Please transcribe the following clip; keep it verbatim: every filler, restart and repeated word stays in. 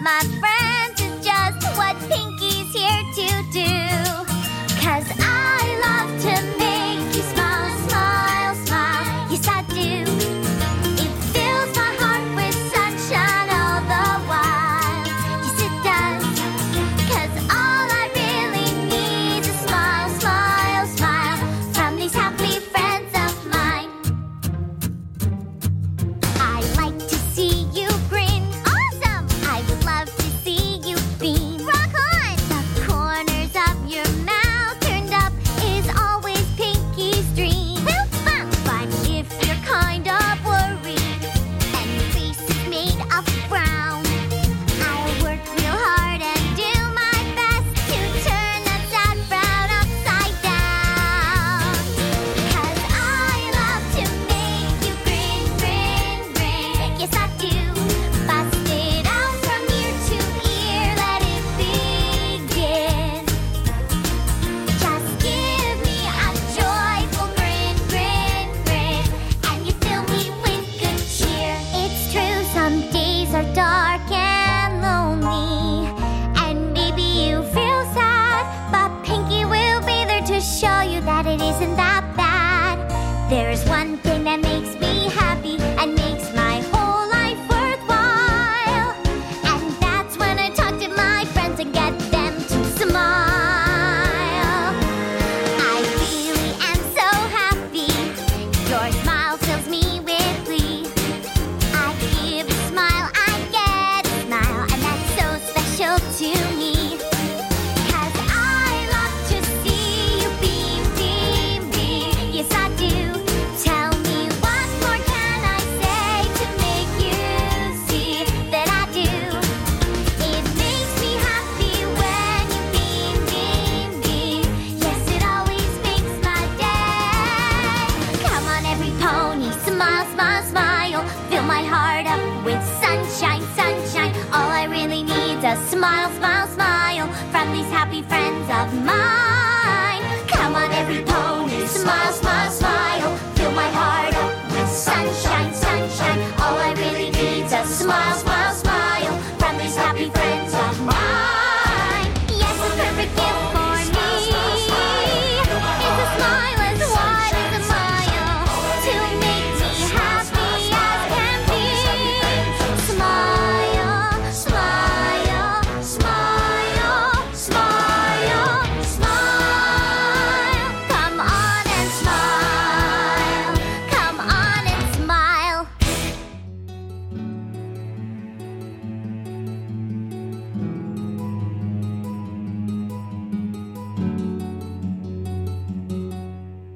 my friends is just what Pinky's here to do. 'Cause I love to make you smile, smile, smile. Yes, I do. It fills my heart with sunshine all the while. Yes, it does. 'Cause all I really need is a smile, smile, smile from these happy friends of mine. I like to see you grin. Awesome! I would love to see you beam. Rock on! The corners of your mouth turned up is always Pinky's dream. But if you're kind of worried and your face is made of brown, I'll work real hard and do my best to turn that sad frown upside down. 'Cause I love to make you grin, grin, grin. Yes, I do. Bust it out from ear to ear, let it begin. Just give me a joyful grin, grin, grin, and you fill me with good cheer. It's true, some days are dark and lonely, and maybe you feel sad, but Pinky will be there to show you that it isn't that bad. There's one thing that makes me happy and makes my whole life worthwhile, and that's when I talk to my friends and get them to smile. I really am so happy. Your smile fills me with glee. I give a smile, I get a smile, and that's so special to me. 'Cause I love to see you beam, beam, beam. Yes, I do. Tell me what more can I say to make you see that I do. It makes me happy when you beam, beam, beam. Yes, it always makes my day. Come on, every pony, smile, smile, smile. Fill my heart up with sunshine, sunshine. All I really need's a smile, smile, smile from these happy friends of mine. Come on, every pony, smile, smile,